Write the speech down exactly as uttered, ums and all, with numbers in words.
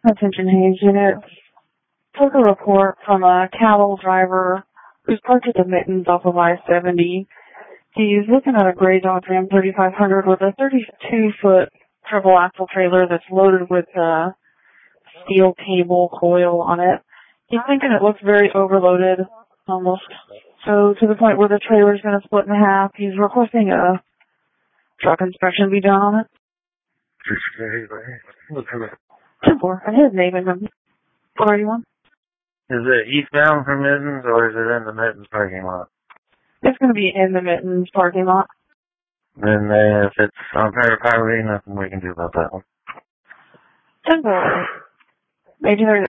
Attention Hayes unit. Took a report from a cattle driver who's parked at the Mittens off of I seventy. He's looking at a gray Dodge Ram thirty-five hundred with a thirty-two foot triple axle trailer that's loaded with a steel cable coil on it. He's thinking it looks very overloaded, almost so to the point where the trailer's going to split in half. He's requesting a truck inspection be done on it. Temple, and his name is him. What are you on? Is it eastbound from Mittens, or is it in the Mittens parking lot? It's going to be in the Mittens parking lot. Then uh, if it's on private property, nothing we can do about that one. Temple. Maybe there's